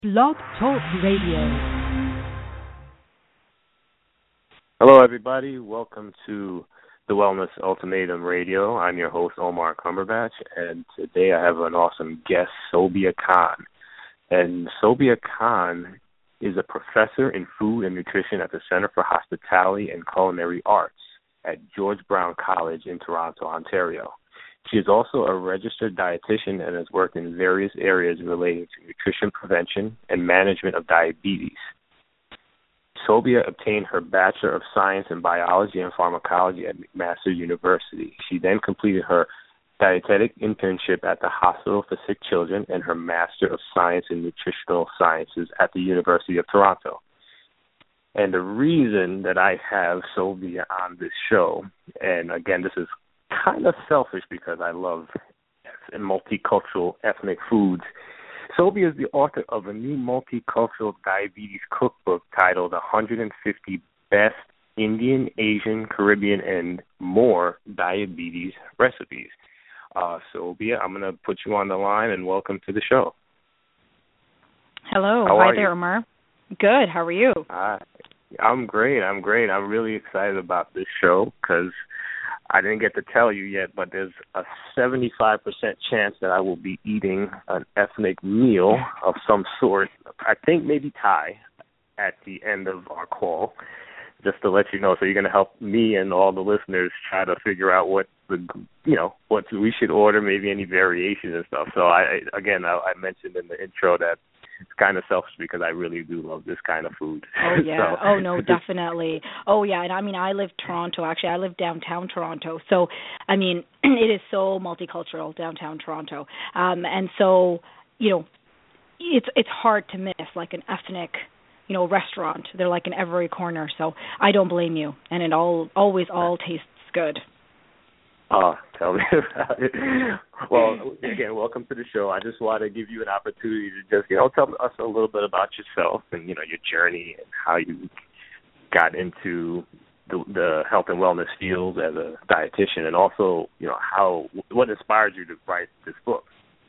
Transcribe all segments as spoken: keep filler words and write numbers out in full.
Blog Talk Radio. Hello, everybody. Welcome to the Wellness Ultimatum Radio. I'm your host, Omar Cumberbatch, and today I have an awesome guest, Sobia Khan. And Sobia Khan is a professor in food and nutrition at the Center for Hospitality and Culinary Arts at George Brown College in Toronto, Ontario. She is also a registered dietitian and has worked in various areas relating to nutrition prevention and management of diabetes. Sobia obtained her Bachelor of Science in Biology and Pharmacology at McMaster University. She then completed her dietetic internship at the Hospital for Sick Children and her Master of Science in Nutritional Sciences at the University of Toronto. And the reason that I have Sobia on this show, and again, this is kind of selfish because I love multicultural ethnic foods. Sobia is the author of a new multicultural diabetes cookbook titled one hundred fifty Best Indian, Asian, Caribbean, and More Diabetes Recipes. Uh, Sobia, I'm going to put you on the line and welcome to the show. Hello. How Hi are there, you? Omar. Good. How are you? Uh, I'm great. I'm great. I'm really excited about this show because I didn't get to tell you yet, but there's a seventy-five percent chance that I will be eating an ethnic meal of some sort. I think maybe Thai at the end of our call, just to let you know. So you're going to help me and all the listeners try to figure out what the, you know, what we should order, maybe any variations and stuff. So I, again, I, I mentioned in the intro that it's kind of selfish because I really do love this kind of food. Oh, yeah. so, oh, no, definitely. Oh, yeah. And I mean, I live Toronto. Actually, I live downtown Toronto. So, I mean, it is so multicultural, downtown Toronto. Um, and so, you know, it's it's hard to miss, like an ethnic, you know, restaurant. They're like in every corner. So I don't blame you. And it all always all tastes good. Oh, tell me about it. Well, again, welcome to the show. I just want to give you an opportunity to just, you know, tell us a little bit about yourself and, you know, your journey and how you got into the, the health and wellness field as a dietitian, and also, you know, how what inspired you to write this book.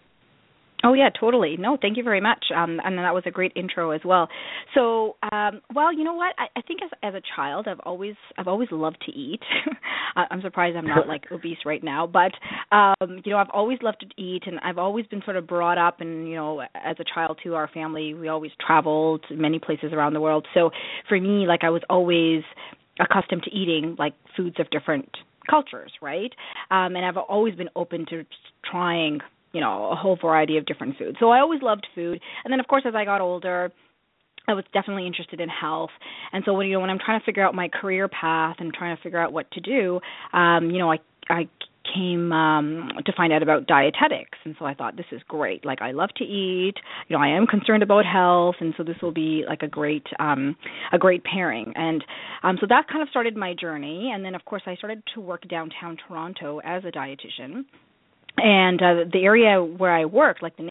Oh, yeah, totally. No, thank you very much. Um, and that was a great intro as well. So, um, well, you know what? I, I think as as a child, I've always I've always loved to eat. I'm surprised I'm not like obese right now, but um, you know, I've always loved to eat, and I've always been sort of brought up. And you know, as a child too, our family, we always traveled to many places around the world. So for me, like I was always accustomed to eating like foods of different cultures, right? Um, and I've always been open to trying, you know, a whole variety of different foods. So I always loved food. And then, of course, as I got older, I was definitely interested in health. And so when, you know, when I'm trying to figure out my career path and trying to figure out what to do, um, you know, I, I came um, to find out about dietetics. And so I thought, this is great. Like, I love to eat. You know, I am concerned about health. And so this will be like a great, um, a great pairing. And um, so that kind of started my journey. And then, of course, I started to work downtown Toronto as a dietitian. And uh, the area where I worked, like the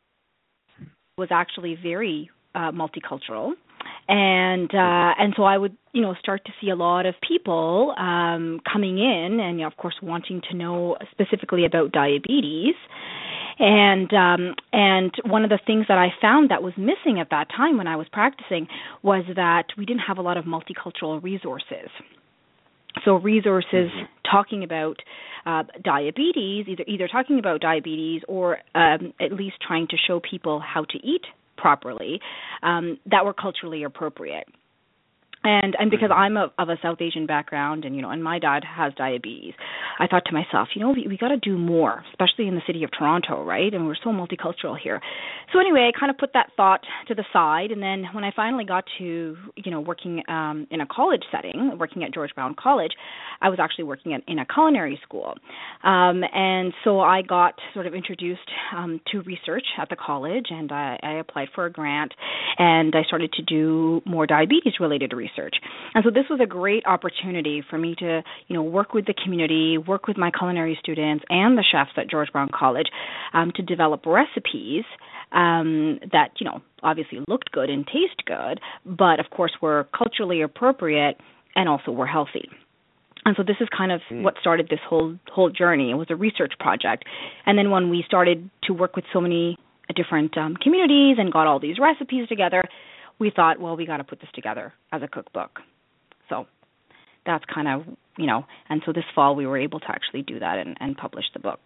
was actually very uh, multicultural, and uh, and so I would, you know, start to see a lot of people um, coming in, and you know, of course, wanting to know specifically about diabetes. And um, and one of the things that I found that was missing at that time when I was practicing was that we didn't have a lot of multicultural resources. So resources mm-hmm. talking about uh, diabetes, either either talking about diabetes or um, at least trying to show people how to eat properly um, that were culturally appropriate. And and because I'm a, of a South Asian background, and you know, and my dad has diabetes, I thought to myself, you know, we, we got to do more, especially in the city of Toronto, right? And we're so multicultural here. So anyway, I kind of put that thought to the side, and then when I finally got to, you know, working um, in a college setting, working at George Brown College, I was actually working at, in a culinary school, um, and so I got sort of introduced um, to research at the college, and I, I applied for a grant, and I started to do more diabetes-related research. Research. And so this was a great opportunity for me to, you know, work with the community, work with my culinary students and the chefs at George Brown College um, to develop recipes um, that, you know, obviously looked good and taste good, but of course were culturally appropriate and also were healthy. And so this is kind of mm. what started this whole whole journey. It was a research project. And then when we started to work with so many different um, communities and got all these recipes together, we thought, well, we got to put this together as a cookbook. So that's kind of, you know, and so this fall we were able to actually do that and, and publish the book.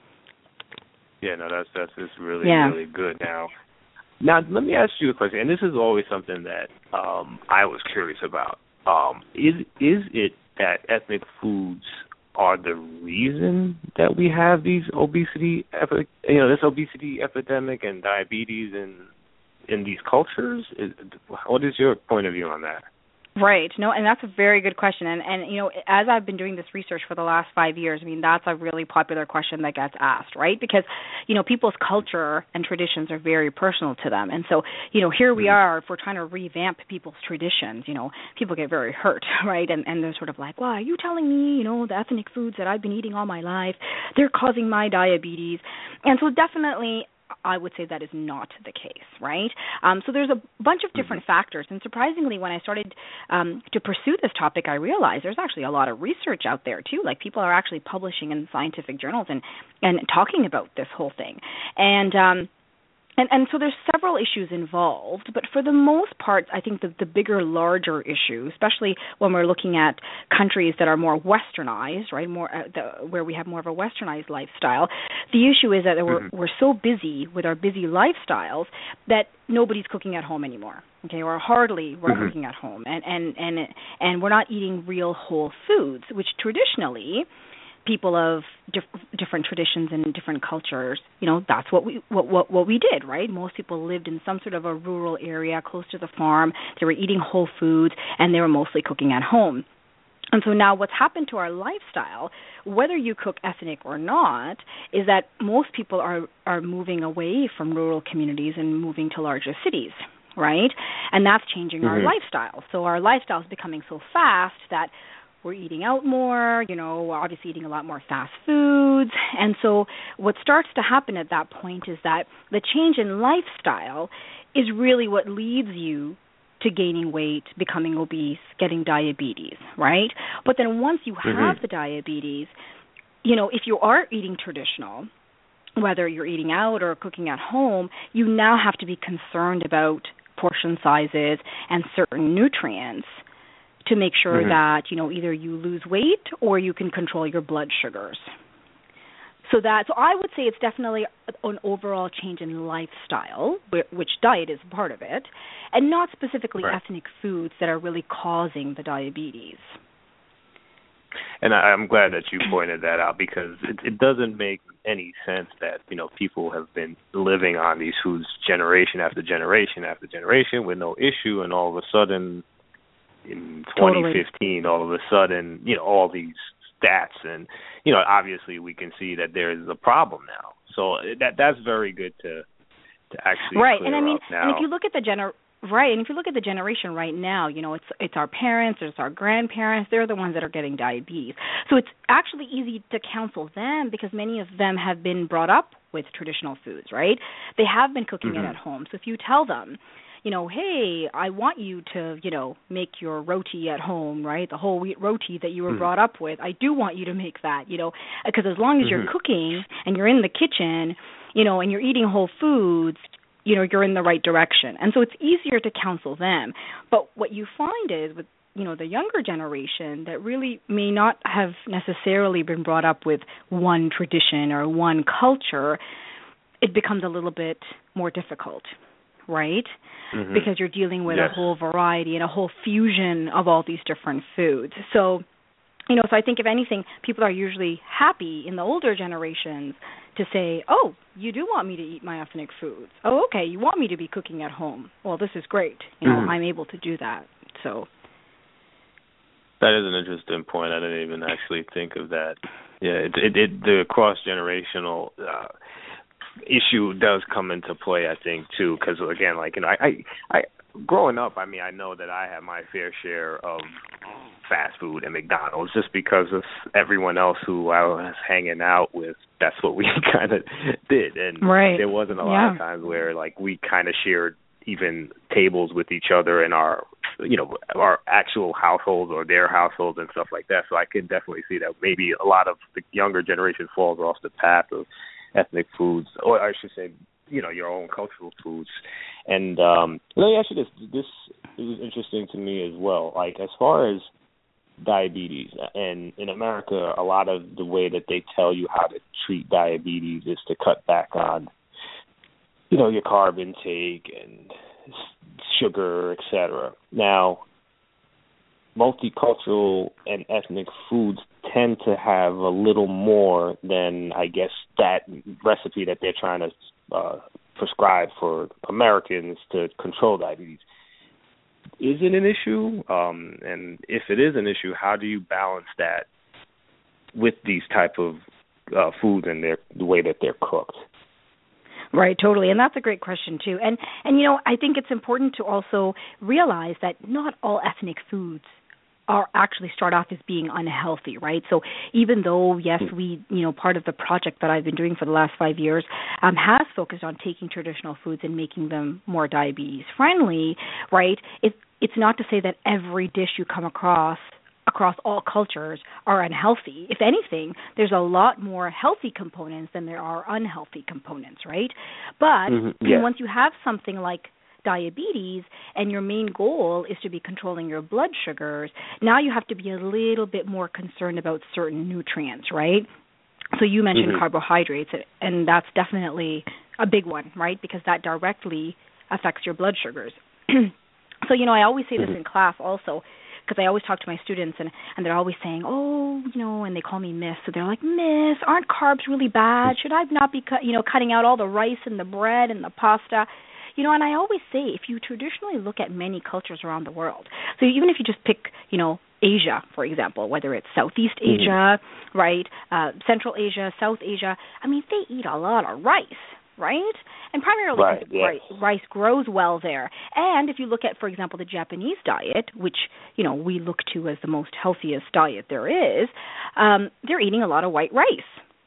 Yeah, no, that's that's just really, yeah. really good. Now, now let me ask you a question, and this is always something that um, I was curious about. Um, is is it that ethnic foods are the reason that we have these obesity, epi- you know, this obesity epidemic and diabetes in in these cultures? Is, what is your point of view on that? Right. No, and that's a very good question. And, and, you know, as I've been doing this research for the last five years, I mean, that's a really popular question that gets asked, right? Because, you know, people's culture and traditions are very personal to them. And so, you know, here we are, if we're trying to revamp people's traditions, you know, people get very hurt, right? And, and they're sort of like, well, are you telling me, you know, the ethnic foods that I've been eating all my life, they're causing my diabetes? And so definitely I would say that is not the case, right? Um, so there's a bunch of different mm-hmm. factors, and surprisingly, when I started um, to pursue this topic, I realized there's actually a lot of research out there too. Like people are actually publishing in scientific journals and and talking about this whole thing, and um, And, and so there's several issues involved, but for the most part, I think the, the bigger, larger issue, especially when we're looking at countries that are more westernized, right, more uh, the, where we have more of a westernized lifestyle, the issue is that we're, mm-hmm. we're so busy with our busy lifestyles that nobody's cooking at home anymore, okay, or hardly we're mm-hmm. cooking at home, and, and, and, and we're not eating real whole foods, which traditionally people of dif- different traditions and different cultures, you know, that's what we what, what what we did, right? Most people lived in some sort of a rural area close to the farm. They were eating whole foods, and they were mostly cooking at home. And so now what's happened to our lifestyle, whether you cook ethnic or not, is that most people are, are moving away from rural communities and moving to larger cities, right? And that's changing mm-hmm. our lifestyle. So our lifestyle is becoming so fast that we're eating out more, you know, we're obviously eating a lot more fast foods. And so what starts to happen at that point is that the change in lifestyle is really what leads you to gaining weight, becoming obese, getting diabetes, right? But then once you have mm-hmm. the diabetes, you know, if you are eating traditional, whether you're eating out or cooking at home, you now have to be concerned about portion sizes and certain nutrients to make sure mm-hmm. that, you know, either you lose weight or you can control your blood sugars. So that, so I would say it's definitely an overall change in lifestyle, which diet is part of it, and not specifically right. ethnic foods that are really causing the diabetes. And I, I'm glad that you pointed that out, because it, it doesn't make any sense that, you know, people have been living on these foods generation after generation after generation with no issue, and all of a sudden in twenty fifteen, totally. all of a sudden, you know, all these stats, and, you know, obviously we can see that there is a problem now. So that that's very good to to actually right. clear And I mean, up now. And if you look at the gener right, and if you look at the generation right now, you know, it's it's our parents, it's our grandparents. They're the ones that are getting diabetes. So it's actually easy to counsel them, because many of them have been brought up with traditional foods, right? They have been cooking mm-hmm. it at home. So if you tell them, you know, hey, I want you to, you know, make your roti at home, right? The whole wheat roti that you were mm-hmm. brought up with. I do want you to make that, you know, because as long as mm-hmm. you're cooking and you're in the kitchen, you know, and you're eating whole foods, you know, you're in the right direction. And so it's easier to counsel them. But what you find is with, you know, the younger generation that really may not have necessarily been brought up with one tradition or one culture, it becomes a little bit more difficult, right? Mm-hmm. Because you're dealing with yes. a whole variety and a whole fusion of all these different foods. So, you know, so I think if anything, people are usually happy in the older generations to say, oh, you do want me to eat my ethnic foods. Oh, okay, you want me to be cooking at home. Well, this is great. You know, mm-hmm. I'm able to do that. So that is an interesting point. I didn't even actually think of that. Yeah, it, it, it the cross-generational uh, issue does come into play, I think, too, because, again, like, you know, I, I, I, growing up, I mean, I know that I had my fair share of fast food and McDonald's just because of everyone else who I was hanging out with. That's what we kind of did, and right. there wasn't a lot yeah. of times where, like, we kind of shared even tables with each other in our, you know, our actual households or their households and stuff like that. So I can definitely see that maybe a lot of the younger generation falls off the path of ethnic foods, or I should say you know, your own cultural foods. And um, let me ask you this: this is interesting to me as well. Like as far as diabetes, and in America, a lot of the way that they tell you how to treat diabetes is to cut back on, you know, your carb intake and sugar, et cetera. Now, multicultural and ethnic foods tend to have a little more than, I guess, that recipe that they're trying to uh, prescribe for Americans to control diabetes. Is it an issue? Um, and if it is an issue, how do you balance that with these type of uh, foods and their, the way that they're cooked? Right, totally. And that's a great question, too. And, and you know, I think it's important to also realize that not all ethnic foods are actually start off as being unhealthy, right? So even though, yes, we, you know, part of the project that I've been doing for the last five years um, has focused on taking traditional foods and making them more diabetes friendly, right? It, it's not to say that every dish you come across across all cultures are unhealthy. If anything, there's a lot more healthy components than there are unhealthy components, right? But mm-hmm. yeah. once you have something like diabetes and your main goal is to be controlling your blood sugars, now you have to be a little bit more concerned about certain nutrients, right? So you mentioned mm-hmm. carbohydrates, and that's definitely a big one, right? Because that directly affects your blood sugars. So, you know, I always say this mm-hmm. in class also, because I always talk to my students, and, and they're always saying, oh, you know, and they call me Miss. So they're like, Miss, aren't carbs really bad? Should I not be, cut, you know, cutting out all the rice and the bread and the pasta? You know, and I always say, if you traditionally look at many cultures around the world, so even if you just pick, you know, Asia, for example, whether it's Southeast Asia, mm-hmm. right, uh, Central Asia, South Asia, I mean, they eat a lot of rice, right? And primarily right, yes. rice, rice grows well there. And if you look at, for example, the Japanese diet, which, you know, we look to as the most healthiest diet there is, um, they're eating a lot of white rice,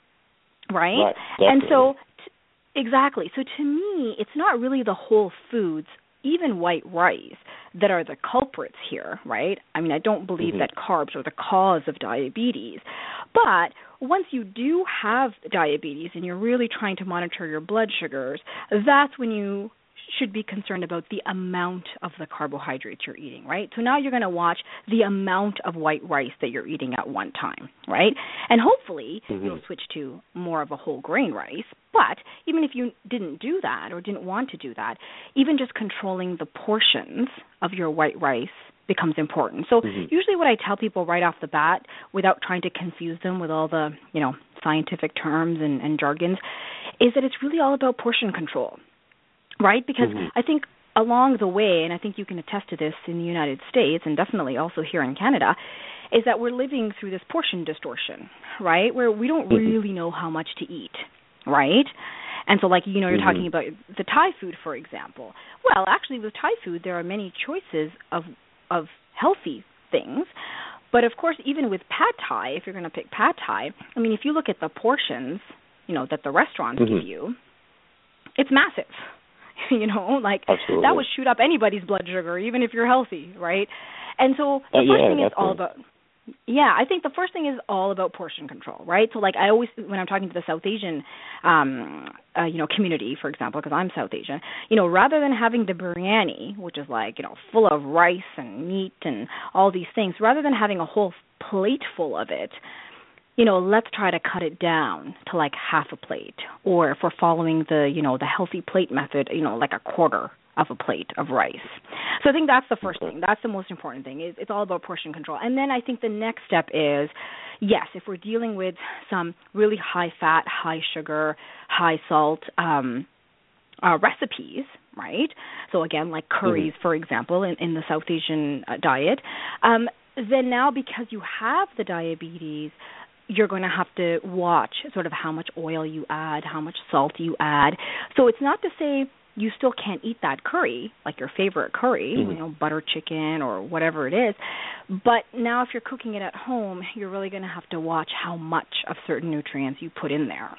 right? right and so, t- exactly. So to me, it's not really the whole foods, even white rice, that are the culprits here, right? I mean, I don't believe mm-hmm. that carbs are the cause of diabetes. But once you do have diabetes and you're really trying to monitor your blood sugars, that's when you should be concerned about the amount of the carbohydrates you're eating, right? So now you're going to watch the amount of white rice that you're eating at one time, right? And hopefully mm-hmm. you'll switch to more of a whole grain rice. But even if you didn't do that or didn't want to do that, even just controlling the portions of your white rice becomes important. So mm-hmm. usually what I tell people right off the bat, without trying to confuse them with all the, you know, scientific terms and, and jargons, is that it's really all about portion control, right? Because mm-hmm. I think along the way, and I think you can attest to this in the United States and definitely also here in Canada, is that we're living through this portion distortion, right, where we don't mm-hmm. really know how much to eat, right? And so, like, you know, you're mm-hmm. talking about the Thai food, for example. Well, actually, with Thai food, there are many choices of of healthy things. But, of course, even with pad Thai, if you're going to pick pad Thai, I mean, if you look at the portions, you know, that the restaurants mm-hmm. give you, it's massive. You know, like, Absolutely. That would shoot up anybody's blood sugar, even if you're healthy, right? And so the uh, first yeah, thing is all definitely. about... Yeah, I think the first thing is all about portion control, right? So, like, I always, when I'm talking to the South Asian, um, uh, you know, community, for example, because I'm South Asian, you know, rather than having the biryani, which is like, you know, full of rice and meat and all these things, rather than having a whole plate full of it, you know, let's try to cut it down to like half a plate, or if we're following the, you know, the healthy plate method, you know, like a quarter of a plate of rice. So I think that's the first thing. That's the most important thing. It's, it's all about portion control. And then I think the next step is, yes, if we're dealing with some really high fat, high sugar, high salt um, uh, recipes, right? So again, like curries, mm-hmm. for example, in, in the South Asian uh, diet, um, then now because you have the diabetes, you're going to have to watch sort of how much oil you add, how much salt you add. So it's not to say you still can't eat that curry, like your favorite curry, mm-hmm. you know, butter chicken or whatever it is. But now if you're cooking it at home, you're really going to have to watch how much of certain nutrients you put in there.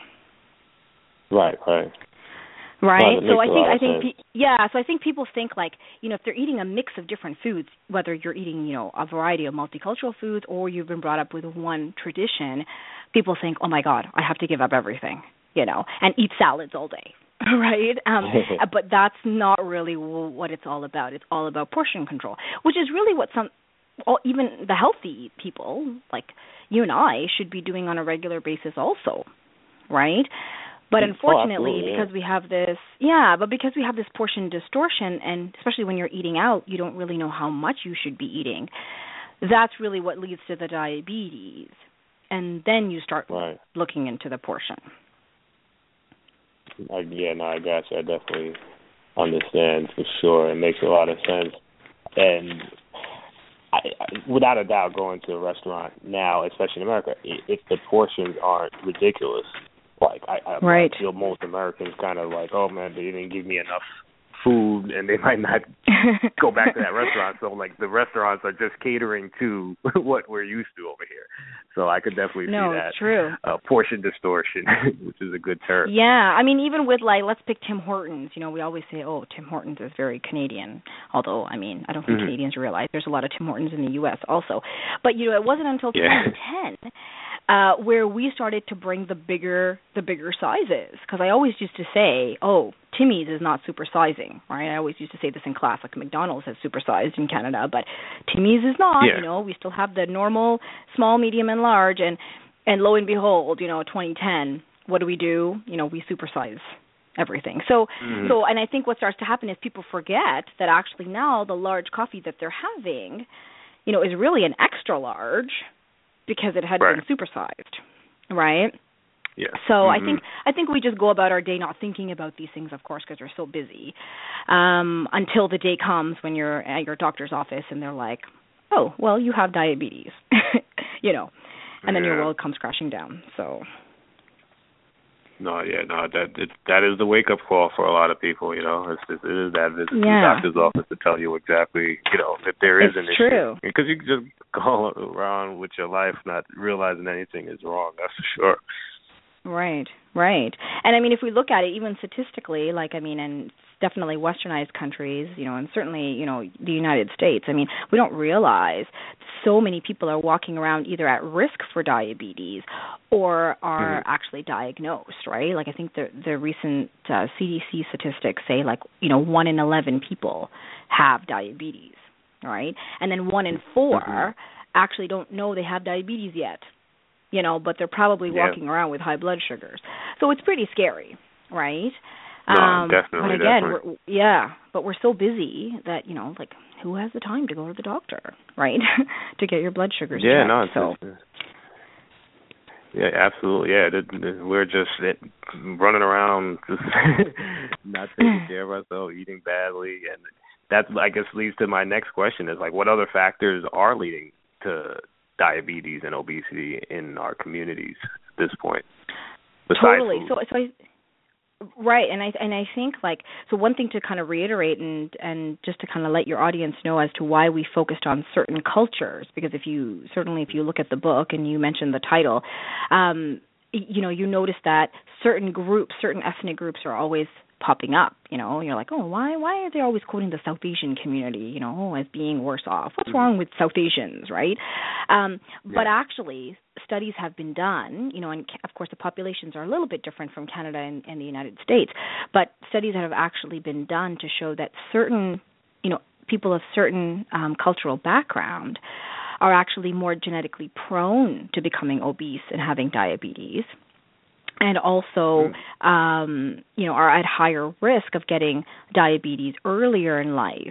Right, right. Right. Well, so I think I think sense. pe- yeah. So I think people think like, you know, if they're eating a mix of different foods, whether you're eating, you know, a variety of multicultural foods or you've been brought up with one tradition, people think, oh my God, I have to give up everything, you know, and eat salads all day. right? Um, but that's not really what it's all about. It's all about portion control, which is really what some, all, even the healthy people like you and I should be doing on a regular basis also, right? But unfortunately, oh, because we have this, yeah, but because we have this portion distortion, and especially when you're eating out, you don't really know how much you should be eating. That's really what leads to the diabetes. And then you start right. looking into the portion. I, yeah, no, I got you. I definitely understand for sure. It makes a lot of sense. And I, I, without a doubt, going to a restaurant now, especially in America, if the portions aren't ridiculous, like I, I, right. I feel most Americans kind of like, oh man, they didn't give me enough food, and they might not go back to that restaurant. So like the restaurants are just catering to what we're used to over here. So I could definitely no, see that it's true. Uh, portion distortion, which is a good term. Yeah, I mean, even with like, let's pick Tim Hortons. You know, we always say, oh, Tim Hortons is very Canadian. Although, I mean, I don't think mm-hmm. Canadians realize there's a lot of Tim Hortons in the U S also. But you know, it wasn't until yeah. twenty ten. Uh, where we started to bring the bigger the bigger sizes, because I always used to say, oh, Timmy's is not supersizing, right? I always used to say this in class, like McDonald's has supersized in Canada, but Timmy's is not. Yeah. You know, we still have the normal, small, medium, and large, and and lo and behold, you know, twenty ten, what do we do? You know, we supersize everything. So, mm. so, and I think what starts to happen is people forget that actually now the large coffee that they're having, you know, is really an extra large, because it had right. been supersized, right? Yeah. So mm-hmm. I think I think we just go about our day not thinking about these things, of course, because we're so busy, um, until the day comes when you're at your doctor's office and they're like, oh, well, you have diabetes, you know, and then yeah. your world comes crashing down. So. No, yeah, no, that it, that is the wake-up call for a lot of people, you know. It's, it's, it is that visit to yeah. the doctor's office to tell you exactly, you know, if there is it's an true. issue. Because you can just go around with your life not realizing anything is wrong, that's for sure. Right, right. And I mean, if we look at it, even statistically, like, I mean, and definitely westernized countries, you know, and certainly, you know, the United States, I mean, we don't realize so many people are walking around either at risk for diabetes or are mm-hmm. actually diagnosed, right? Like, I think the the recent uh, C D C statistics say, like, you know, one in eleven people have diabetes, right? And then one in four mm-hmm. actually don't know they have diabetes yet. You know, but they're probably yeah. walking around with high blood sugars. So it's pretty scary, right? No, um, definitely, but again, definitely. We're, yeah, but we're so busy that, you know, like, who has the time to go to the doctor, right, to get your blood sugars yeah, checked? No, it's, so. it's, yeah, absolutely. Yeah, we're just running around, just not taking care of ourselves, eating badly, and that, I guess, leads to my next question: is like, what other factors are leading to diabetes and obesity in our communities at this point? Totally. Food. So, so I, right, and I and I think like so. One thing to kind of reiterate and and just to kind of let your audience know as to why we focused on certain cultures, because if you certainly if you look at the book and you mentioned the title, um, you know, you notice that certain groups, certain ethnic groups are always popping up, you know, you're like, oh, why why are they always quoting the South Asian community, you know, as being worse off? What's mm-hmm. wrong with South Asians, right? Um, yeah. But actually, studies have been done, you know, and of course the populations are a little bit different from Canada and, and the United States, but studies that have actually been done to show that certain, you know, people of certain um, cultural background are actually more genetically prone to becoming obese and having diabetes, and also, mm. um, you know, are at higher risk of getting diabetes earlier in life,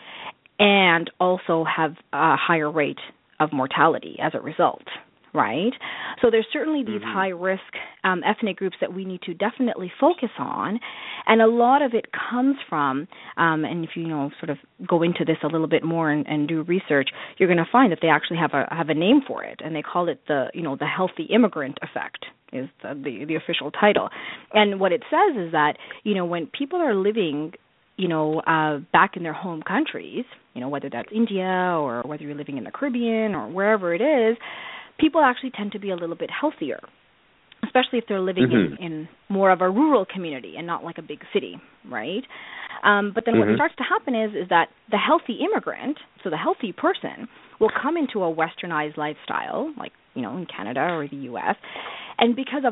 and also have a higher rate of mortality as a result, right? So there's certainly these mm-hmm. high-risk um, ethnic groups that we need to definitely focus on, and a lot of it comes from, um, and if you, you know, sort of go into this a little bit more and, and do research, you're going to find that they actually have a have a name for it, and they call it the, you know, the healthy immigrant effect is the, the the official title. And what it says is that, you know, when people are living, you know, uh, back in their home countries, you know, whether that's India or whether you're living in the Caribbean or wherever it is, people actually tend to be a little bit healthier, especially if they're living mm-hmm. in, in more of a rural community and not like a big city, right? Um, but then mm-hmm. what starts to happen is is that the healthy immigrant, so the healthy person, will come into a westernized lifestyle, like, you know, in Canada or the U S, and because of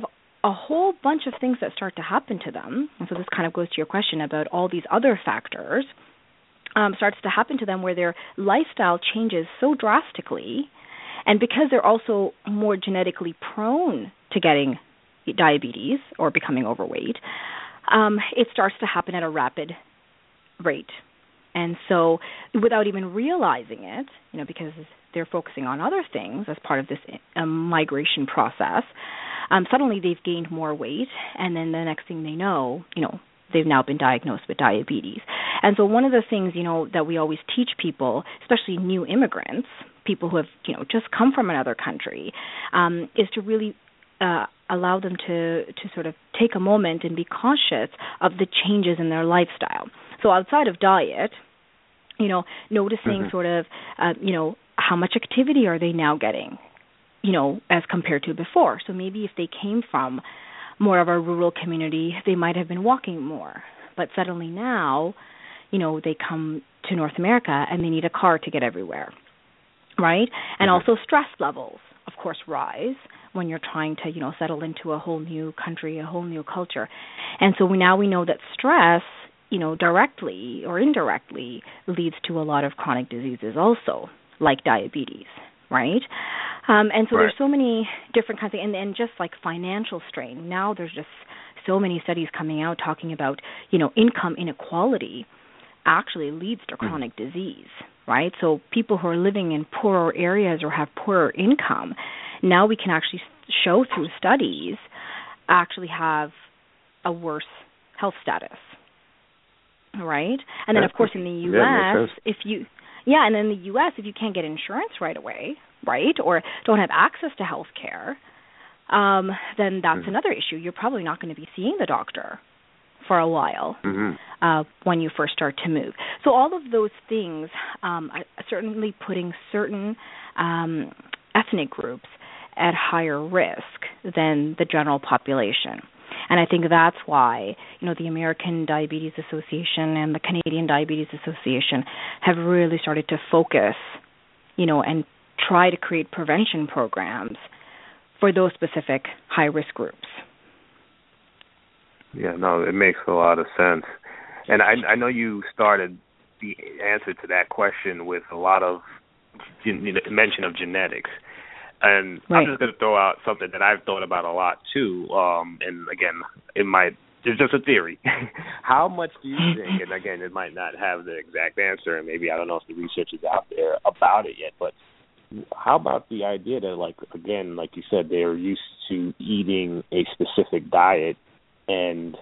a whole bunch of things that start to happen to them, and so this kind of goes to your question about all these other factors, um, starts to happen to them where their lifestyle changes so drastically, and because they're also more genetically prone to getting diabetes or becoming overweight, um, it starts to happen at a rapid rate. And so without even realizing it, you know, because they're focusing on other things as part of this um, migration process, um, suddenly they've gained more weight, and then the next thing they know, you know, they've now been diagnosed with diabetes. And so one of the things, you know, that we always teach people, especially new immigrants, people who have, you know, just come from another country, um, is to really uh, allow them to, to sort of take a moment and be conscious of the changes in their lifestyle. So outside of diet, you know, noticing mm-hmm. sort of, uh, you know, how much activity are they now getting, you know, as compared to before. So maybe if they came from more of a rural community, they might have been walking more. But suddenly now, you know, they come to North America and they need a car to get everywhere, right? And mm-hmm. also stress levels, of course, rise when you're trying to, you know, settle into a whole new country, a whole new culture. And so we, now we know that stress, you know, directly or indirectly leads to a lot of chronic diseases also, like diabetes, right? Um, and so right. there's so many different kinds of, and, and just like financial strain. Now there's just so many studies coming out talking about, you know, income inequality actually leads to chronic mm. disease, right? So people who are living in poorer areas or have poorer income, now we can actually show through studies actually have a worse health status, right? And then, of course, in the U S, yeah, if you, yeah, and in the U S, if you can't get insurance right away, right, or don't have access to health care, um, then that's mm-hmm. another issue. You're probably not going to be seeing the doctor for a while mm-hmm. uh, when you first start to move. So all of those things um, are certainly putting certain um, ethnic groups at higher risk than the general population. And I think that's why, you know, the American Diabetes Association and the Canadian Diabetes Association have really started to focus, you know, and try to create prevention programs for those specific high-risk groups. Yeah, no, it makes a lot of sense. And I, I know you started the answer to that question with a lot of you know, mention of genetics. And right. I'm just going to throw out something that I've thought about a lot, too. Um, and, again, it might – it's just a theory. How much do you think – and, again, it might not have the exact answer, and maybe I don't know if the research is out there about it yet, but how about the idea that, like, again, like you said, they're used to eating a specific diet, and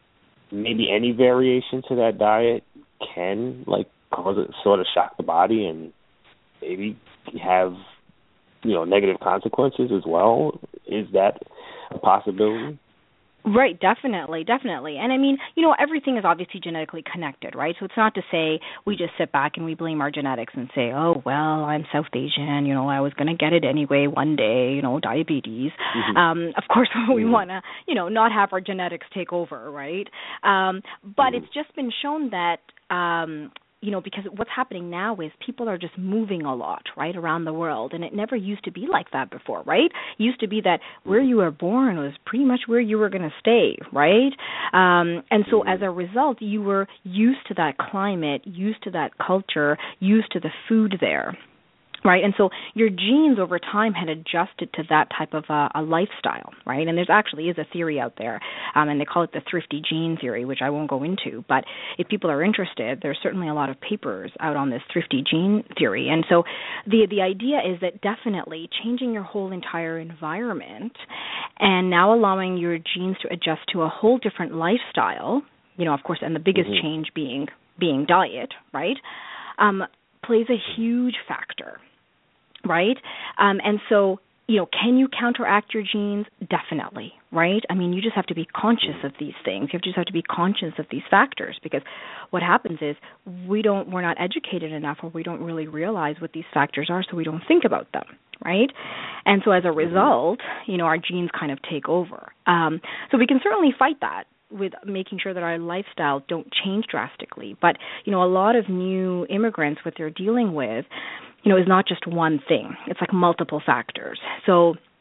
maybe any variation to that diet can, like, cause it sort of shock the body and maybe have – you know, negative consequences as well? Is that a possibility? Right, definitely, definitely. And I mean, you know, everything is obviously genetically connected, right? So it's not to say we just sit back and we blame our genetics and say, oh, well, I'm South Asian, you know, I was going to get it anyway one day, you know, diabetes. Mm-hmm. Um, of course, we mm-hmm. want to, you know, not have our genetics take over, right? Um, but mm-hmm. it's just been shown that, um, you know, because what's happening now is people are just moving a lot, right, around the world, and it never used to be like that before, right? It used to be that where you were born was pretty much where you were going to stay, right? Um, and so as a result, you were used to that climate, used to that culture, used to the food there. Right, and so your genes over time had adjusted to that type of uh, a lifestyle, right? And there's actually is a theory out there, um, and they call it the thrifty gene theory, which I won't go into. But if people are interested, there's certainly a lot of papers out on this thrifty gene theory. And so the the idea is that definitely changing your whole entire environment and now allowing your genes to adjust to a whole different lifestyle, you know, of course, and the biggest mm-hmm. change being being diet, right, um, plays a huge factor. Right? Um, and so, you know, can you counteract your genes? Definitely, right? I mean, you just have to be conscious of these things. You just have to be conscious of these factors, because what happens is we don't, we're not educated enough, or we don't really realize what these factors are, so we don't think about them, right? And so as a result, you know, our genes kind of take over. Um, so we can certainly fight that with making sure that our lifestyle don't change drastically. But, you know, a lot of new immigrants, what they're dealing with, you know, is not just one thing. It's like multiple factors. So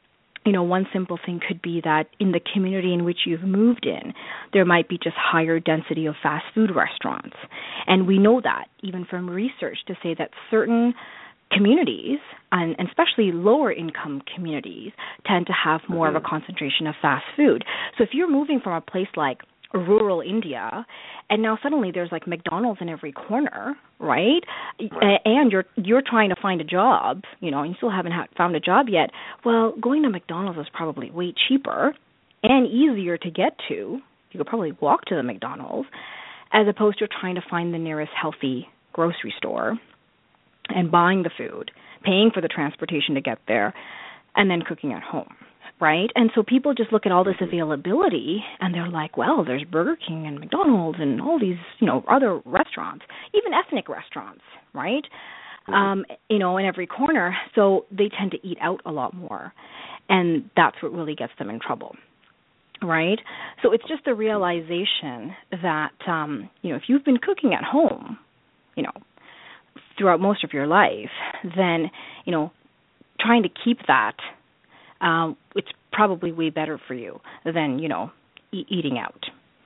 you know, one simple thing could be that in the community in which you've moved in, there might be just higher density of fast food restaurants. And we know that even from research to say that certain communities, and especially lower income communities, tend to have more mm-hmm. of a concentration of fast food. So if you're moving from a place like rural India, and now suddenly there's like McDonald's in every corner, right? right? And you're you're trying to find a job, you know, and you still haven't ha- found a job yet. Well, going to McDonald's is probably way cheaper and easier to get to. You could probably walk to the McDonald's, as opposed to trying to find the nearest healthy grocery store and buying the food, paying for the transportation to get there, and then cooking at home. Right? And so people just look at all this availability and they're like, well, there's Burger King and McDonald's and all these, you know, other restaurants, even ethnic restaurants, right? Mm-hmm. Um, you know, in every corner. So they tend to eat out a lot more. And that's what really gets them in trouble. Right? So it's just the realization that, um, you know, if you've been cooking at home, you know, throughout most of your life, then, you know, trying to keep that, Um, it's probably way better for you than, you know, e- eating out.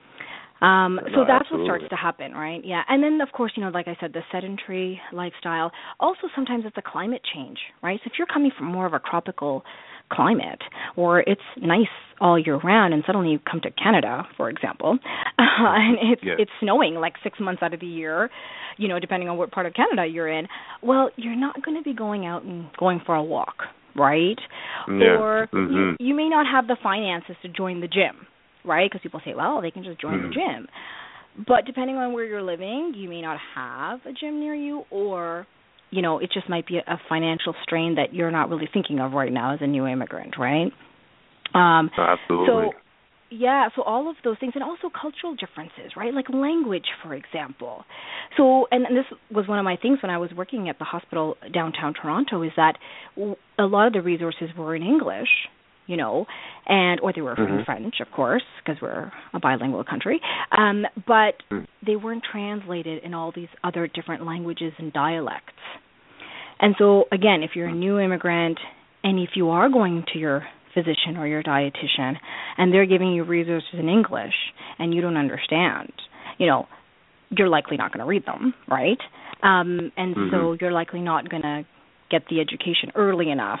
Um, no, so that's absolutely. What starts to happen, right? Yeah. And then, of course, you know, like I said, the sedentary lifestyle. Also, sometimes it's a climate change, right? So if you're coming from more of a tropical climate, or it's nice all year round, and suddenly you come to Canada, for example, uh, and it's yes. it's snowing like six months out of the year, you know, depending on what part of Canada you're in, well, you're not going to be going out and going for a walk, right? Yeah. Or mm-hmm. you, you may not have the finances to join the gym, right? Because people say, well, they can just join mm-hmm. the gym. But depending on where you're living, you may not have a gym near you, or, you know, it just might be a financial strain that you're not really thinking of right now as a new immigrant, right? Um, Absolutely. So, yeah, so all of those things, and also cultural differences, right? Like language, for example. So, and, and this was one of my things when I was working at the hospital downtown Toronto, is that a lot of the resources were in English, you know, and or they were mm-hmm. in French, of course, because we're a bilingual country, um, but mm. they weren't translated in all these other different languages and dialects. And so, again, if you're a new immigrant, and if you are going to your physician or your dietitian, and they're giving you resources in English, and you don't understand, you know, you're likely not going to read them, right? Um, and mm-hmm. so you're likely not going to get the education early enough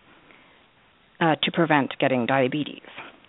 uh, to prevent getting diabetes.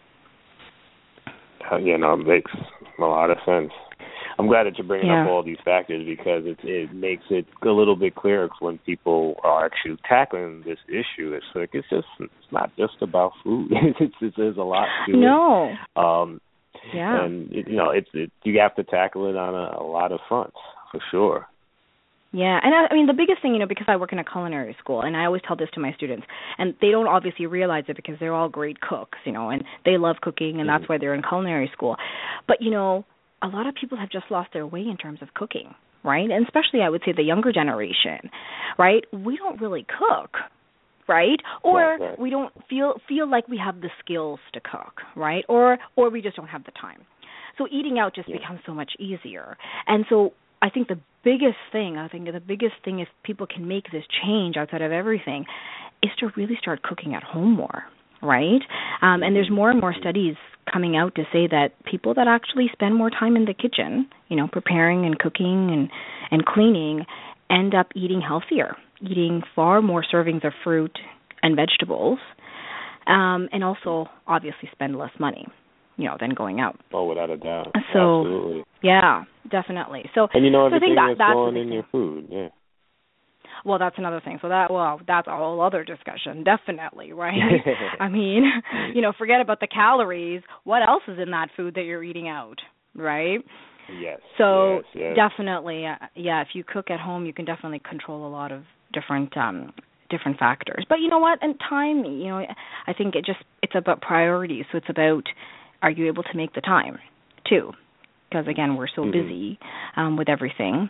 Uh, yeah, no, it makes a lot of sense. I'm glad that you're bringing yeah. up all these factors, because it, it makes it a little bit clearer when people are actually tackling this issue. It's like it's just it's not just about food. it's, it's there's a lot to no. it. No. Um, yeah. And it, you know, it's it, you have to tackle it on a, a lot of fronts for sure. Yeah, and I, I mean, the biggest thing, you know, because I work in a culinary school, and I always tell this to my students, and they don't obviously realize it because they're all great cooks, you know, and they love cooking, and mm-hmm. that's why they're in culinary school. But, you know, a lot of people have just lost their way in terms of cooking, right? And especially, I would say, the younger generation, right? We don't really cook, right? Or right, right. we don't feel feel like we have the skills to cook, right? Or or we just don't have the time. So eating out just yeah. becomes so much easier. And so I think the biggest thing, I think the biggest thing if people can make this change outside of everything is to really start cooking at home more, right? Um, and there's more and more studies coming out to say that people that actually spend more time in the kitchen, you know, preparing and cooking and, and cleaning, end up eating healthier, eating far more servings of fruit and vegetables, um, and also obviously spend less money, you know, than going out. Oh, without a doubt. So, absolutely. Yeah, definitely. So, and you know so everything that, that's, that's going in your food, yeah. Well, that's another thing. So that, well, that's a whole other discussion, definitely, right? I mean, you know, forget about the calories. What else is in that food that you're eating out, right? Yes. So yes, yes. definitely, uh, yeah, if you cook at home, you can definitely control a lot of different um, different factors. But you know what? And time, you know, I think it just, it's about priorities. So it's about, are you able to make the time, too? Because, again, we're so mm-hmm. busy um, with everything.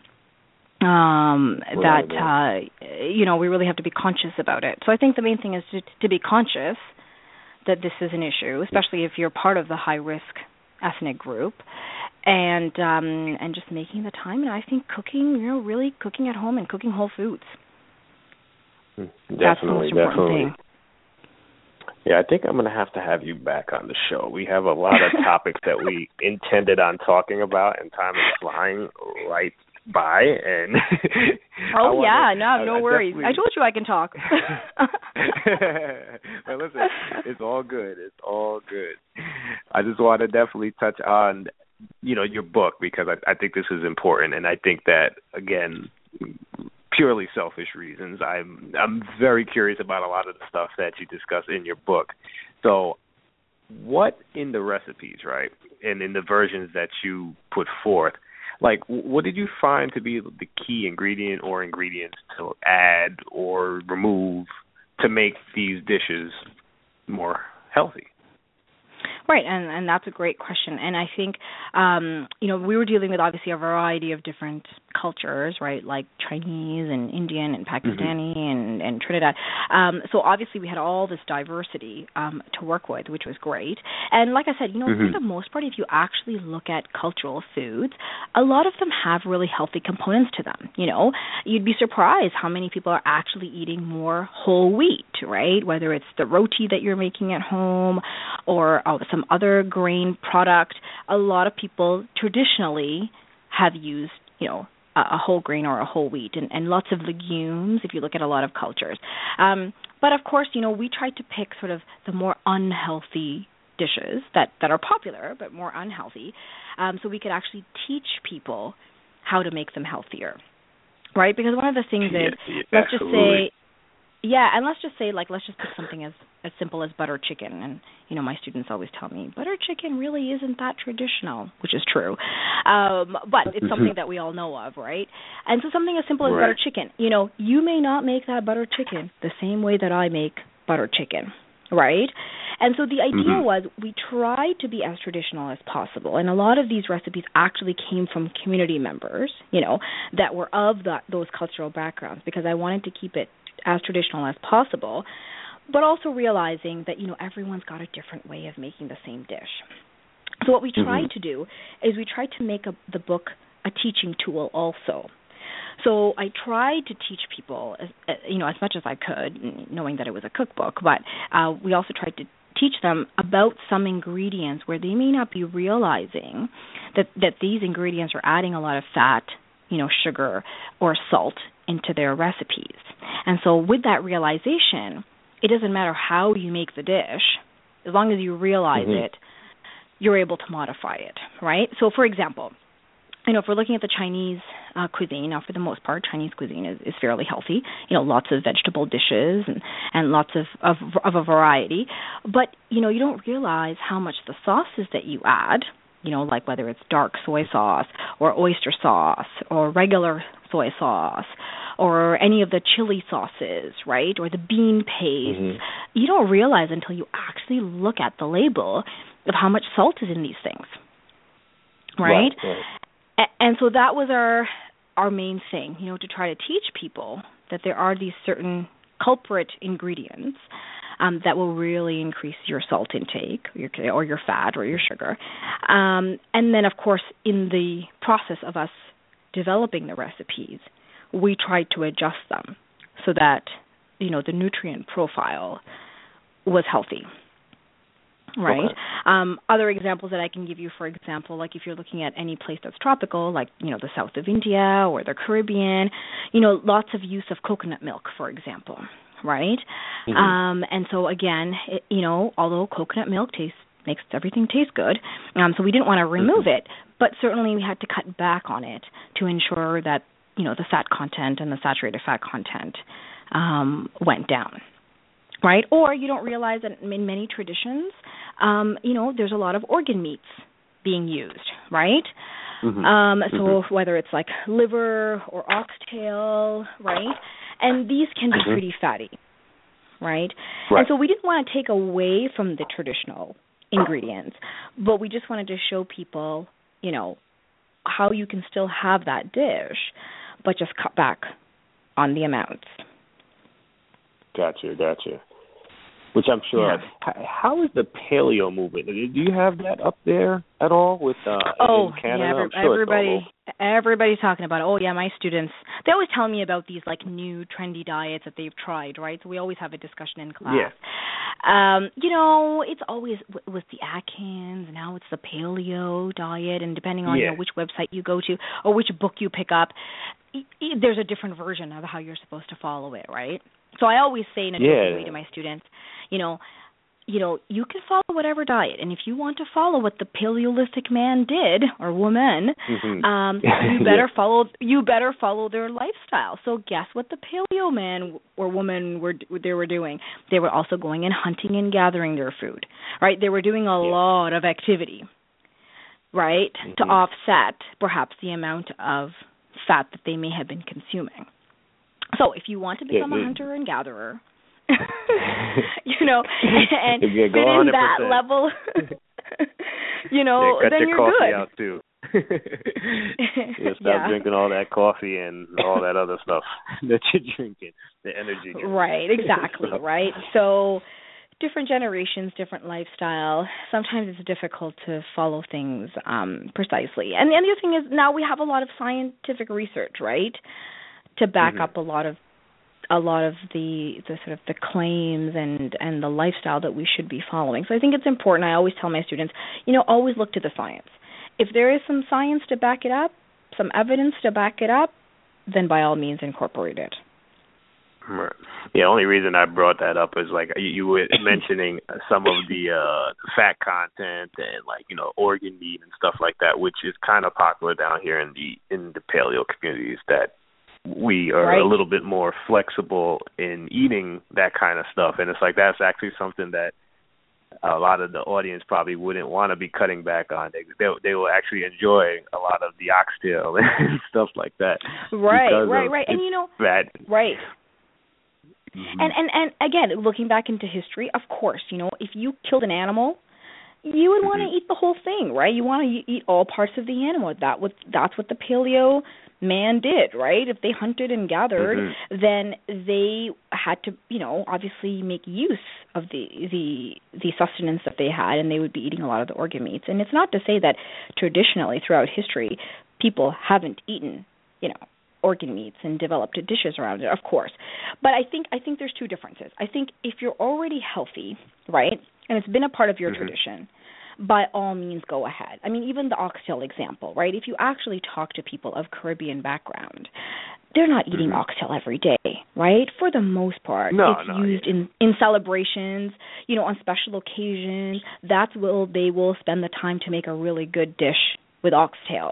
Um, that, uh, you know, we really have to be conscious about it. So I think the main thing is to, to be conscious that this is an issue, especially if you're part of the high-risk ethnic group, and um, and just making the time. And I think cooking, you know, really cooking at home and cooking whole foods. Definitely, That's the most important definitely. thing. Yeah, I think I'm going to have to have you back on the show. We have a lot of topics that we intended on talking about, and time is flying right by. And oh wanna, yeah, no, no I, I worries. I told you I can talk. Well, listen, it's all good. It's all good. I just want to definitely touch on, you know, your book, because I, I think this is important, and I think that, again, purely selfish reasons, I'm I'm very curious about a lot of the stuff that you discuss in your book. So, what in the recipes, right, and in the versions that you put forth, like, what did you find to be the key ingredient or ingredients to add or remove to make these dishes more healthy? Right, and, and that's a great question. And I think, um, you know, we were dealing with obviously a variety of different cultures, right, like Chinese and Indian and Pakistani mm-hmm. and, and Trinidad. Um, so obviously we had all this diversity um, to work with, which was great. And like I said, you know, mm-hmm. for the most part, if you actually look at cultural foods, a lot of them have really healthy components to them. You know, you'd be surprised how many people are actually eating more whole wheat, right, whether it's the roti that you're making at home or oh, some other grain product. A lot of people traditionally have used, you know, a, a whole grain or a whole wheat, and, and lots of legumes if you look at a lot of cultures. Um, but of course, you know, we tried to pick sort of the more unhealthy dishes that, that are popular but more unhealthy, um, so we could actually teach people how to make them healthier, right? Because one of the things yeah, is, yeah, let's absolutely. just say, yeah, and let's just say, like, let's just pick something as, as simple as butter chicken. And, you know, my students always tell me, butter chicken really isn't that traditional, which is true. Um, but it's something that we all know of, right? And so something as simple as right. butter chicken. You know, you may not make that butter chicken the same way that I make butter chicken, right? And so the idea mm-hmm. was we tried to be as traditional as possible. And a lot of these recipes actually came from community members, you know, that were of the, those cultural backgrounds, because I wanted to keep it as traditional as possible, but also realizing that, you know, everyone's got a different way of making the same dish. So what we tried mm-hmm. to do is we tried to make a, the book a teaching tool also. So I tried to teach people, as, you know, as much as I could, knowing that it was a cookbook, but uh, we also tried to teach them about some ingredients where they may not be realizing that, that these ingredients are adding a lot of fat, you know, sugar or salt into their recipes. And so with that realization, it doesn't matter how you make the dish, as long as you realize mm-hmm. it, you're able to modify it, right? So for example, you know, if we're looking at the Chinese uh, cuisine, now for the most part, Chinese cuisine is, is fairly healthy. You know, lots of vegetable dishes and, and lots of, of of a variety. But, you know, you don't realize how much the sauces that you add, you know, like whether it's dark soy sauce or oyster sauce or regular soy sauce or any of the chili sauces, right, or the bean paste, mm-hmm. you don't realize until you actually look at the label of how much salt is in these things, right? Right, right. A- and so that was our our main thing, you know, to try to teach people that there are these certain culprit ingredients Um, that will really increase your salt intake or your, or your fat or your sugar. Um, and then, of course, in the process of us developing the recipes, we tried to adjust them so that, you know, the nutrient profile was healthy. Right. Okay. Um, other examples that I can give you, for example, like if you're looking at any place that's tropical, like, you know, the south of India or the Caribbean, you know, lots of use of coconut milk, for example. Right? Mm-hmm. Um, and so, again, it, you know, although coconut milk tastes makes everything taste good, um, so we didn't want to remove mm-hmm. it, but certainly we had to cut back on it to ensure that, you know, the fat content and the saturated fat content um, went down. Right? Or you don't realize that in many traditions, um, you know, there's a lot of organ meats being used, right? Mm-hmm. Um, so mm-hmm. whether it's like liver or oxtail, right? And these can be mm-hmm. pretty fatty, right? right? And so we didn't want to take away from the traditional ingredients, but we just wanted to show people, you know, how you can still have that dish, but just cut back on the amounts. Gotcha, gotcha. Which I'm sure. Yeah. How is the paleo movement? Do you have that up there at all with uh, oh, in Canada? Yeah, every, I'm sure everybody, everybody's talking about it. Oh, yeah, my students, they always tell me about these, like, new trendy diets that they've tried, right? So we always have a discussion in class. Yeah. Um, you know, it's always with the Atkins, now it's the paleo diet, and depending on Yeah. you know, which website you go to or which book you pick up, y- y- there's a different version of how you're supposed to follow it, right? So I always say in a Yeah. different way to my students, you know, you know, you can follow whatever diet, and if you want to follow what the Paleolithic man did or woman, Mm-hmm. um, you better yeah. follow. You better follow their lifestyle. So guess what the Paleo man or woman were they were doing? They were also going and hunting and gathering their food. Right? They were doing a Yeah. lot of activity. Right? Mm-hmm. To offset perhaps the amount of fat that they may have been consuming. So if you want to become yeah, a hunter and gatherer. you know, and yeah, fit in that one hundred percent. level, you know, yeah, cut then your you're coffee good. out too. yeah, stop yeah. drinking all that coffee and all that other stuff that you're drinking, the energy drink. Right, exactly, right? So different generations, different lifestyle. Sometimes it's difficult to follow things um, precisely. And the other thing is now we have a lot of scientific research, right, to back mm-hmm. up a lot of a lot of the, the sort of the claims and, and the lifestyle that we should be following. So I think it's important. I always tell my students, you know, always look to the science. If there is some science to back it up, some evidence to back it up, then by all means incorporate it. Right. The only reason I brought that up is like you, you were mentioning some of the uh, fat content and like you know organ meat and stuff like that, which is kind of popular down here in the in the paleo communities. That we are right. a little bit more flexible in eating that kind of stuff, and it's like that's actually something that a lot of the audience probably wouldn't want to be cutting back on. They they, they will actually enjoy a lot of the oxtail and stuff like that. Right, right, right, and you know, fat. right. Mm-hmm. And, and and again, looking back into history, of course, you know, if you killed an animal, you would want to mm-hmm. eat the whole thing, right? You want to eat all parts of the animal. That was that's what the paleo man did, right? If they hunted and gathered, mm-hmm. then they had to, you know, obviously make use of the the the sustenance that they had, and they would be eating a lot of the organ meats. And it's not to say that traditionally throughout history people haven't eaten, you know, organ meats and developed dishes around it, of course. But I think I think there's two differences. I think if you're already healthy, right, and it's been a part of your mm-hmm. tradition, by all means go ahead. I mean, even the oxtail example, right? If you actually talk to people of Caribbean background, they're not eating mm-hmm. oxtail every day, right? For the most part, no, it's no, used yeah. in, in celebrations, you know, on special occasions. That's where they will spend the time to make a really good dish with oxtail.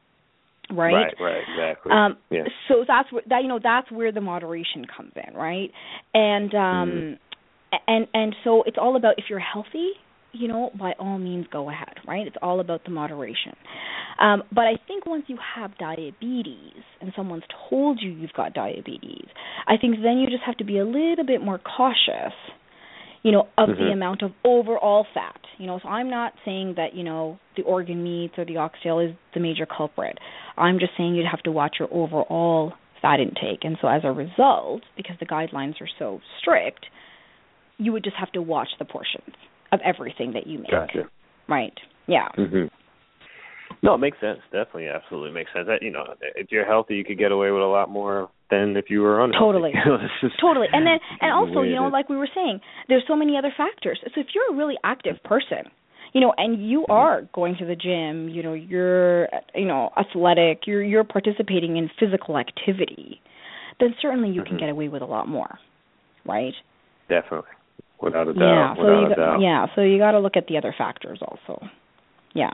Right, right, right, exactly. Um, yeah. So that's where that you know that's where the moderation comes in, right? And um, mm-hmm. and and so it's all about if you're healthy, you know, by all means go ahead, right? It's all about the moderation. Um, but I think once you have diabetes and someone's told you you've got diabetes, I think then you just have to be a little bit more cautious, you know, of mm-hmm. the amount of overall fat. You know, so I'm not saying that, you know, the organ meats or the oxtail is the major culprit. I'm just saying you'd have to watch your overall fat intake. And so as a result, because the guidelines are so strict, you would just have to watch the portions of everything that you make. Gotcha. Right. Yeah. Mm-hmm. No, it makes sense. Definitely, absolutely makes sense. That, you know, if you're healthy, you could get away with a lot more than if you were unhealthy. Totally. just, totally. And then, and also, you know, like we were saying, there's so many other factors. So if you're a really active person, you know, and you are going to the gym, you know, you're, you know, athletic, you're you're participating in physical activity, then certainly you mm-hmm. can get away with a lot more, right? Definitely, without a doubt. Yeah. So without you a got, doubt. yeah. So you got to look at the other factors also. Yeah.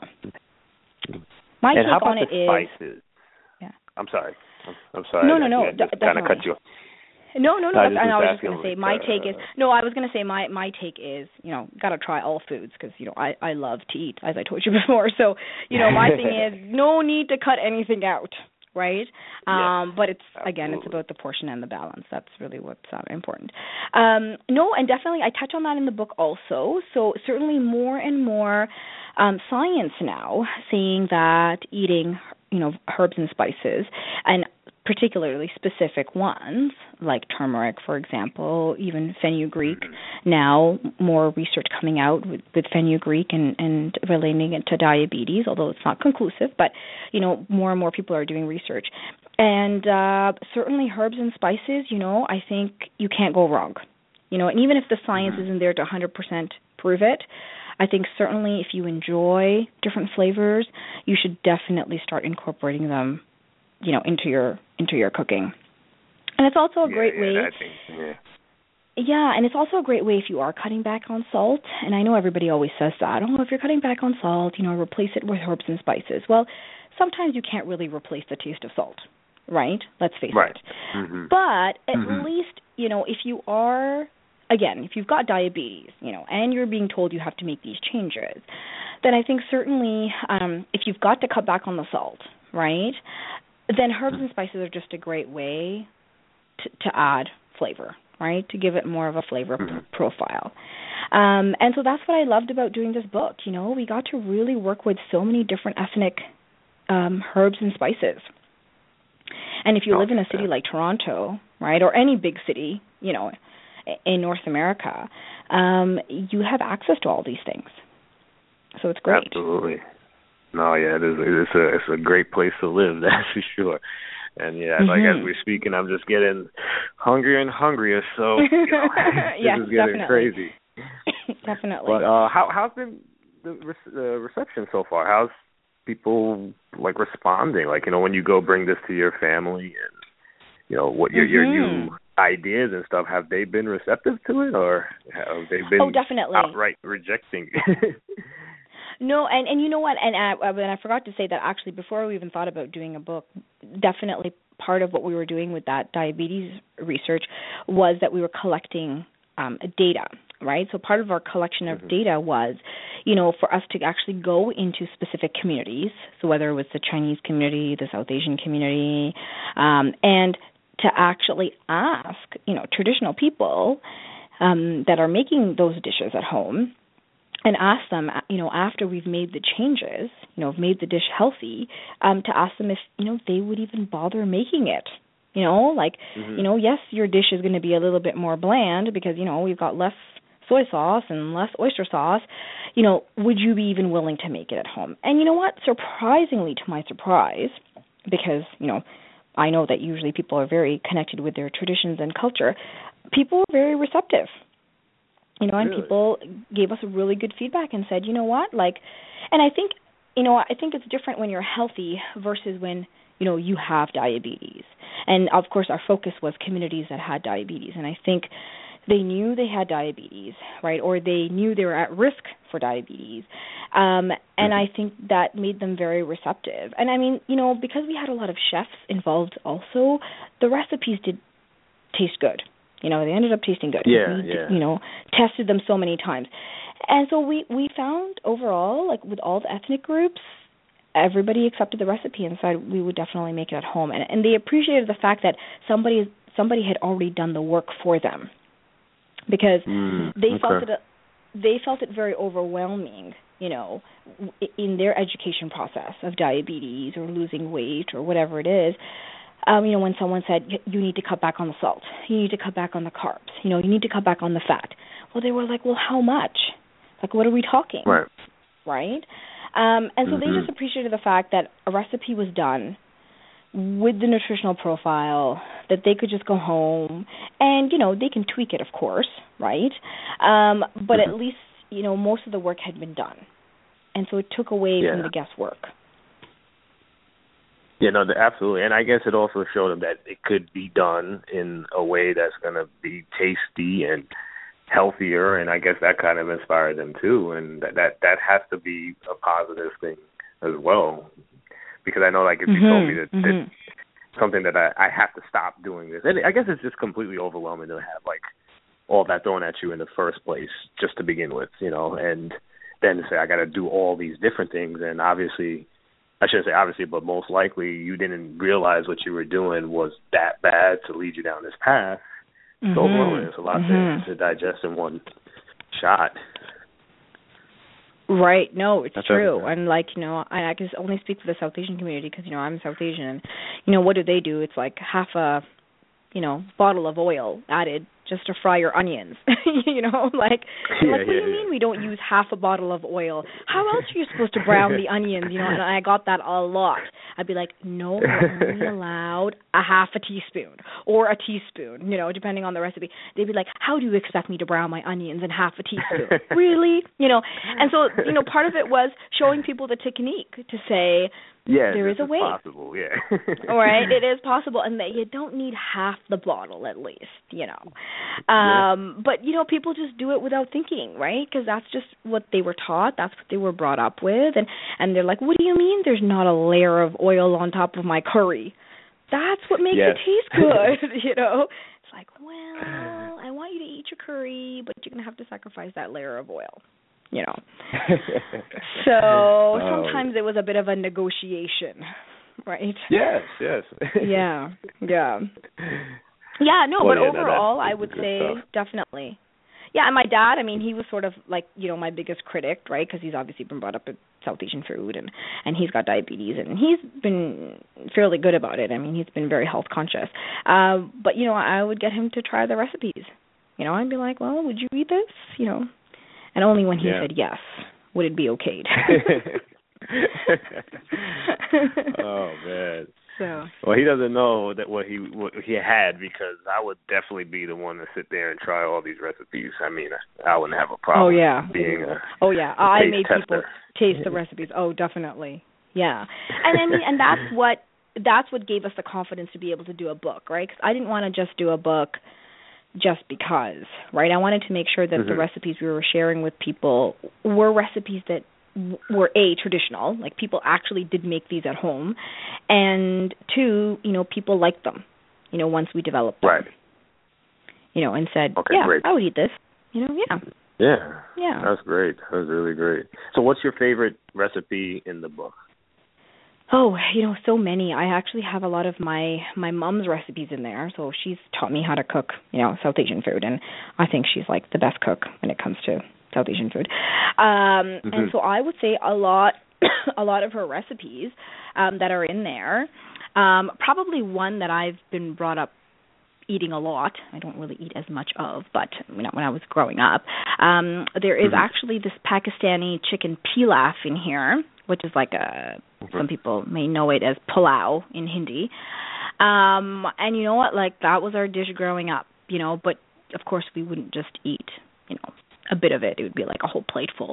My and take how about on it the is. spices? Yeah. I'm sorry. I'm, I'm sorry. No, no, no. I, I just d- kind of cut you off. No, no, no. I, I, I was just going to say my uh, take is no. I was going to say my my take is you know got to try all foods because you know I I love to eat as I told you before. So you know my thing is no need to cut anything out, right? Um, yes, but it's absolutely. again it's about the portion and the balance. That's really what's uh, important. Um, no, and definitely I touch on that in the book also. So certainly more and more um, science now saying that eating you know herbs and spices and particularly specific ones like turmeric, for example, even fenugreek. Mm-hmm. Now, more research coming out with, with fenugreek and, and relating it to diabetes, although it's not conclusive, but, you know, more and more people are doing research. And uh, certainly herbs and spices, you know, I think you can't go wrong. You know, and even if the science mm-hmm. isn't there to one hundred percent prove it, I think certainly if you enjoy different flavors, you should definitely start incorporating them, you know, into your into your cooking. And it's also a yeah, great yeah, way. That thing, yeah. Yeah, and it's also a great way if you are cutting back on salt. And I know everybody always says that. Oh, if you're cutting back on salt, you know, replace it with herbs and spices. Well, sometimes you can't really replace the taste of salt, right? Let's face right. it. Mm-hmm. But at mm-hmm. least, you know, if you are, again, if you've got diabetes, you know, and you're being told you have to make these changes, then I think certainly um, if you've got to cut back on the salt, right, then herbs and spices are just a great way to, to add flavor, right, to give it more of a flavor mm-hmm. p- profile. Um, and so that's what I loved about doing this book. You know, we got to really work with so many different ethnic um, herbs and spices. And if you oh, live in a city like Toronto, right, or any big city, you know, in North America, um, you have access to all these things. So it's great. Absolutely. No, yeah, it is, it's a it's a great place to live, that's for sure. And yeah, mm-hmm. like as we're speaking, I'm just getting hungrier and hungrier. So you know, yes, this is getting definitely. crazy. Definitely. But uh, how how's been the re- uh, reception so far? How's people like responding? Like, you know, when you go bring this to your family and you know what your mm-hmm. your new ideas and stuff, have they been receptive to it, or have they been oh, definitely. outright rejecting? No, and, and you know what, and I, and I forgot to say that actually before we even thought about doing a book, definitely part of what we were doing with that diabetes research was that we were collecting um, data, right? So part of our collection of mm-hmm. data was, you know, for us to actually go into specific communities, so whether it was the Chinese community, the South Asian community, um, and to actually ask, you know, traditional people um, that are making those dishes at home, and ask them, you know, after we've made the changes, you know, made the dish healthy, um, to ask them if, you know, they would even bother making it. You know, like, mm-hmm. you know, yes, your dish is going to be a little bit more bland because, you know, we've got less soy sauce and less oyster sauce. You know, would you be even willing to make it at home? And you know what? Surprisingly, to my surprise, because, you know, I know that usually people are very connected with their traditions and culture, people were very receptive. You know, and really? people gave us really good feedback and said, you know what, like, and I think, you know, I think it's different when you're healthy versus when, you know, you have diabetes. And, of course, our focus was communities that had diabetes. And I think they knew they had diabetes, right, or they knew they were at risk for diabetes. Um, and I think that made them very receptive. And, I mean, you know, because we had a lot of chefs involved also, the recipes did taste good. You know, they ended up tasting good. Yeah, we, yeah. You know, tested them so many times. And so we, we found overall, like with all the ethnic groups, everybody accepted the recipe and said we would definitely make it at home. And, and they appreciated the fact that somebody somebody had already done the work for them, because mm, they okay. felt it they felt it very overwhelming, you know, in their education process of diabetes or losing weight or whatever it is. Um, you know, when someone said, you need to cut back on the salt, you need to cut back on the carbs, you know, you need to cut back on the fat. Well, they were like, well, how much? Like, what are we talking? Right. Right? Um, and so mm-hmm. they just appreciated the fact that a recipe was done with the nutritional profile, that they could just go home and, you know, they can tweak it, of course, right? Um, but mm-hmm. at least, you know, most of the work had been done. And so it took away yeah. from the guesswork. Yeah, no, absolutely. And I guess it also showed them that it could be done in a way that's going to be tasty and healthier, and I guess that kind of inspired them too. And that that, that has to be a positive thing as well. Because I know, like, if you mm-hmm, told me that, mm-hmm. that something that I, I have to stop doing this, and I guess it's just completely overwhelming to have, like, all that thrown at you in the first place just to begin with, you know, and then to say I got to do all these different things, and obviously – I shouldn't say obviously, but most likely you didn't realize what you were doing was that bad to lead you down this path. Mm-hmm. So overwhelming. It's a lot mm-hmm. to, to digest in one shot. Right. No, it's That's true. everything. And, like, you know, I, I can only speak for the South Asian community because, you know, I'm South Asian. And, you know, what do they do? It's like half a, you know, bottle of oil added just to fry your onions. You know, like, yeah, like what yeah, do you yeah. mean we don't use half a bottle of oil? How else are you supposed to brown the onions? You know, and I got that a lot. I'd be like, no, we're only allowed a half a teaspoon or a teaspoon, you know, depending on the recipe. They'd be like, how do you expect me to brown my onions in half a teaspoon? Really? You know, and so, you know, part of it was showing people the technique to say, yeah, there is a is way. possible, yeah. All right, it is possible, and that you don't need half the bottle at least, you know. Um, yeah. But, you know, people just do it without thinking, right? Because that's just what they were taught. That's what they were brought up with. And, and they're like, what do you mean there's not a layer of oil on top of my curry? That's what makes yes. it taste good, you know. It's like, well, I want you to eat your curry, but you're going to have to sacrifice that layer of oil. You know, so oh. sometimes it was a bit of a negotiation, right? Yes, yes. yeah, yeah, yeah. No, well, but yeah, overall, that, I would say stuff. definitely. Yeah, and my dad, I mean, he was sort of like, you know, my biggest critic, right? Because he's obviously been brought up with South Asian food, and and he's got diabetes, and he's been fairly good about it. I mean, he's been very health conscious. Uh, but you know, I would get him to try the recipes. You know, I'd be like, well, would you eat this? You know. And only when he yeah. said yes would it be okayed. Oh man. So. Well, he doesn't know that what he what he had, because I would definitely be the one to sit there and try all these recipes. I mean, I wouldn't have a problem. Oh yeah. Being a oh yeah. a I taste made tester. people taste the recipes. Oh, definitely. Yeah. And I mean, and that's what that's what gave us the confidence to be able to do a book, right? Because I didn't want to just do a book just because, right? I wanted to make sure that mm-hmm. the recipes we were sharing with people were recipes that w- were A, traditional, like people actually did make these at home, and two, you know, people liked them, you know, once we developed them. Right. You know, and said, okay, yeah, great. I would eat this. You know, yeah. Yeah. Yeah. That's great. That's really great. So what's your favorite recipe in the book? Oh, you know, so many. I actually have a lot of my my mom's recipes in there. So she's taught me how to cook, you know, South Asian food, and I think she's like the best cook when it comes to South Asian food. Um, mm-hmm. And so I would say a lot, a lot of her recipes um, that are in there. Um, probably one that I've been brought up eating a lot. I don't really eat as much of, but you know, when I was growing up, um, there is mm-hmm. actually this Pakistani chicken pilaf in here, which is like a, some people may know it as pulao in Hindi. Um, and you know what? Like, that was our dish growing up, you know, but of course we wouldn't just eat, you know, a bit of it. It would be like a whole plate full.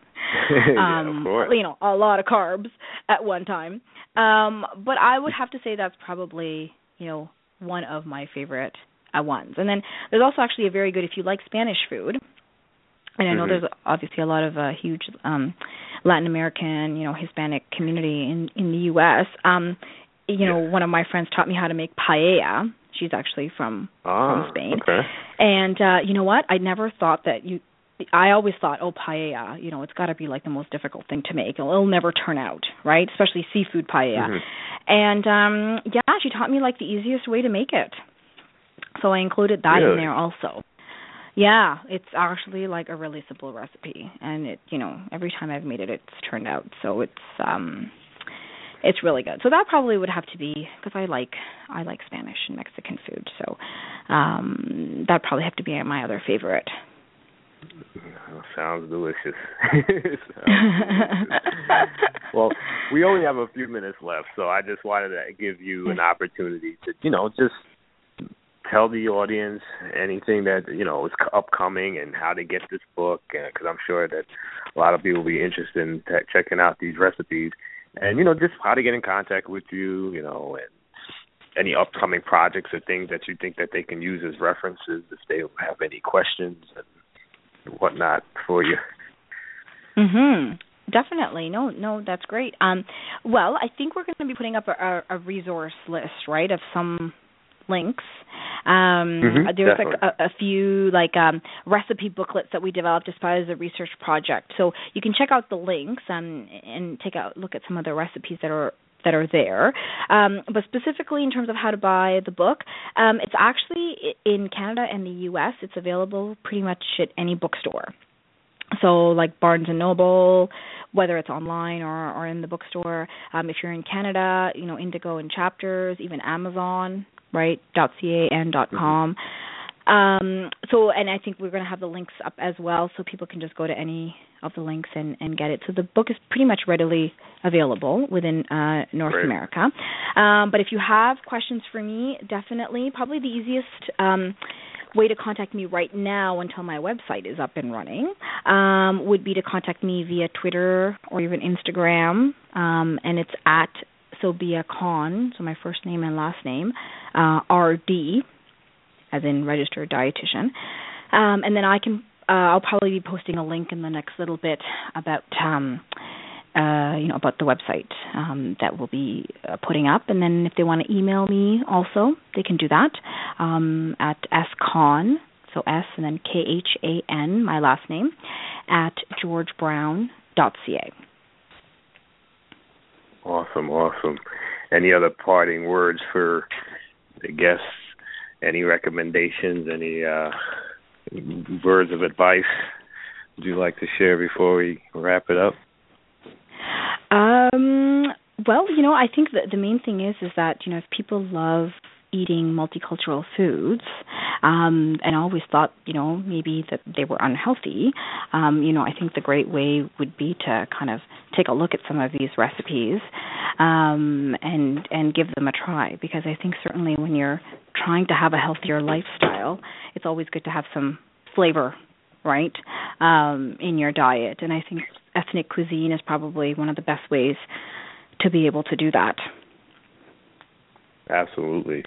yeah, um, of course. You know, a lot of carbs at one time. Um, but I would have to say that's probably, you know, one of my favorite uh, ones. And then there's also actually a very good, if you like Spanish food, and I know mm-hmm. there's obviously a lot of uh, huge um, Latin American, you know, Hispanic community in, in the U S. Um, you know, yeah. one of my friends taught me how to make paella. She's actually from, ah, from Spain. Okay. And uh, you know what? I never thought that you I always thought, oh, paella, you know, it's got to be like the most difficult thing to make. It'll, it'll never turn out, right? Especially seafood paella. Mm-hmm. And, um, yeah, she taught me, like, the easiest way to make it. So I included that really? in there also. Yeah, it's actually, like, a really simple recipe. And, it, you know, every time I've made it, it's turned out. So it's um, it's really good. So that probably would have to be, because I like, I like Spanish and Mexican food. So um, that'd probably have to be my other favorite. Sounds delicious. Sounds delicious. Well, we only have a few minutes left, so I just wanted to give you an opportunity to, you know, just tell the audience anything that, you know, is upcoming and how to get this book, because I'm sure that a lot of people will be interested in t- checking out these recipes, and, you know, just how to get in contact with you, you know, and any upcoming projects or things that you think that they can use as references if they have any questions and whatnot for you. Mhm. Definitely. No, no, that's great. Um, well, I think we're going to be putting up a, a resource list, right, of some links. Um, mm-hmm, there's like a, a few like um, recipe booklets that we developed as part of the research project. So you can check out the links um, and take a look at some of the recipes that are that are there. Um, but specifically in terms of how to buy the book, um, it's actually in Canada and the U S, it's available pretty much at any bookstore. So like Barnes and Noble, whether it's online or, or in the bookstore. Um, if you're in Canada, you know, Indigo and Chapters, even Amazon, right, .ca and .com. Um, so, and I think we're going to have the links up as well, so people can just go to any of the links and, and get it. So the book is pretty much readily available within uh, North Great. America. Um, but if you have questions for me, definitely, probably the easiest um, way to contact me right now until my website is up and running um, would be to contact me via Twitter or even Instagram, um, and it's at Sobia Khan, so my first name and last name, uh, R D, as in registered dietitian. Um, and then I can, uh, I'll probably be posting a link in the next little bit about, um, uh, you know, about the website um, that we'll be uh, putting up. And then if they want to email me also, they can do that um, at skhan, so S and then K H A N, my last name, at george brown dot c a. Awesome, awesome. Any other parting words for the guests? Any recommendations? Any uh, words of advice would you like to share before we wrap it up? Um, well, you know, I think that the main thing is is that, you know, if people love eating multicultural foods, um, and I always thought, you know, maybe that they were unhealthy, um, you know, I think the great way would be to kind of take a look at some of these recipes um, and and give them a try, because I think certainly when you're trying to have a healthier lifestyle, it's always good to have some flavor, right, um, in your diet. And I think ethnic cuisine is probably one of the best ways to be able to do that. Absolutely.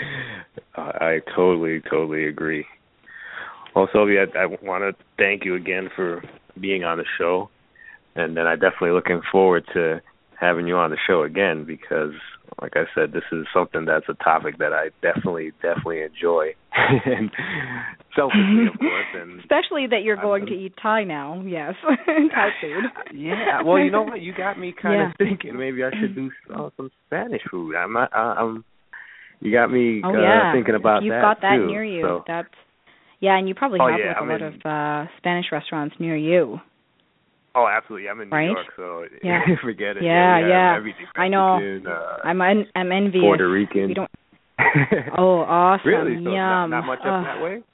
I totally, totally agree. Well, Sylvia, I, I want to thank you again for being on the show. And then I'm definitely looking forward to having you on the show again, because, like I said, this is something that's a topic that I definitely, definitely enjoy. And selfishly, of course. And especially that you're going I'm, to eat Thai now, yes. Thai food. Yeah. Well, you know what? You got me kind yeah. of thinking maybe I should do uh, some Spanish food. I'm not, uh, I'm, you got me oh, uh, yeah. thinking about You've that, got that too. near you. So. That's, yeah, and you probably oh, have yeah, like, a I'm lot in, of uh, Spanish restaurants near you. Oh, absolutely. I'm in New right? York, so yeah. forget it. Yeah, yeah. yeah. Everything. I know. Uh, I'm en- I'm envious. Puerto Rican. We don't. Oh, awesome. Really? So Yum. not, not much uh, up that way?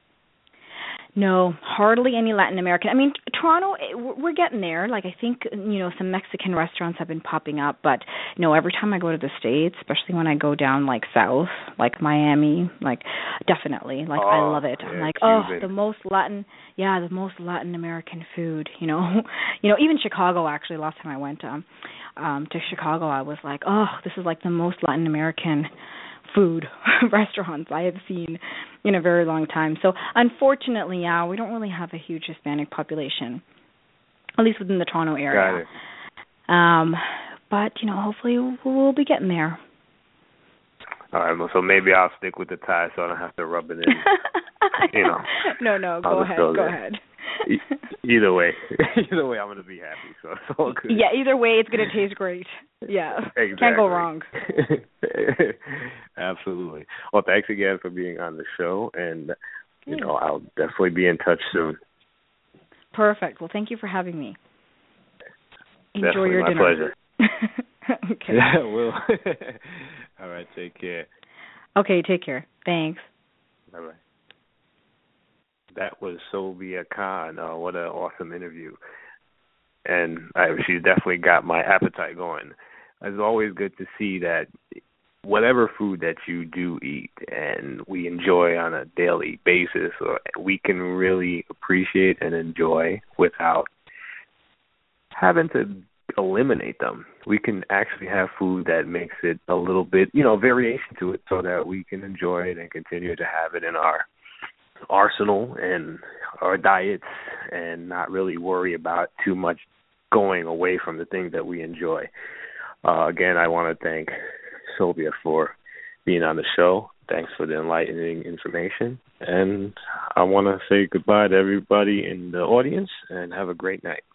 No, hardly any Latin American. I mean, Toronto, we're getting there. Like, I think, you know, some Mexican restaurants have been popping up. But, you know, every time I go to the States, especially when I go down, like, south, like Miami, like, definitely. Like, oh, I love it. Yeah, I'm like, Cuban. oh, the most Latin, yeah, the most Latin American food, you know. You know, even Chicago, actually, last time I went um, um, to Chicago, I was like, oh, this is like the most Latin American food restaurants I have seen in a very long time. So unfortunately, yeah, we don't really have a huge Hispanic population, at least within the Toronto area. Got it. Um, but, you know, hopefully we'll be getting there. All right, well, so maybe I'll stick with the Thai so I don't have to rub it in. You know. No, no, go I'll ahead, go, go there. ahead. Either way, either way, I'm going to be happy, so it's all good. Yeah, either way, it's going to taste great. Yeah, exactly. Can't go wrong. Absolutely. Well, thanks again for being on the show, and, you yeah. know, I'll definitely be in touch soon. Perfect. Well, thank you for having me. Enjoy definitely, your my dinner. pleasure. Okay. Yeah, I will. All right, take care. Okay, take care. Thanks. Bye-bye. That was Sobia Khan. Uh, what an awesome interview. And I, she definitely got my appetite going. It's always good to see that whatever food that you do eat and we enjoy on a daily basis, or we can really appreciate and enjoy without having to eliminate them. We can actually have food that makes it a little bit, you know, variation to it so that we can enjoy it and continue to have it in our arsenal and our diets and not really worry about too much going away from the things that we enjoy. Uh, again, I want to thank Sobia for being on the show. Thanks for the enlightening information. And I want to say goodbye to everybody in the audience and have a great night.